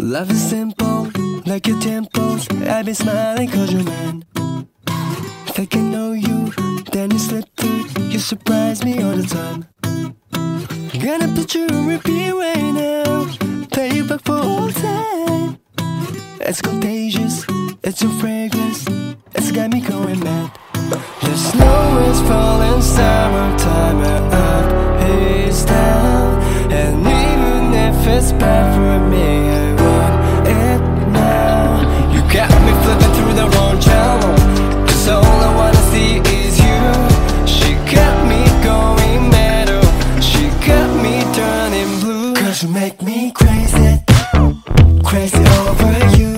Love is simple, like your temples. I've been smiling cause you're mine. If I can know you, then you slip through. You surprise me all the time. Gonna put you on repeat right now. Play you back for all time. It's contagious, it's your fragrance. It's got me going mad. The snow is falling, summertime, and up is down. And even if it's bad for me, I want it now. You got me flipping through the wrong channel, cause all I wanna see is you. She got me going mad, oh, she got me turning blue. Cause you make me crazy, crazy over you.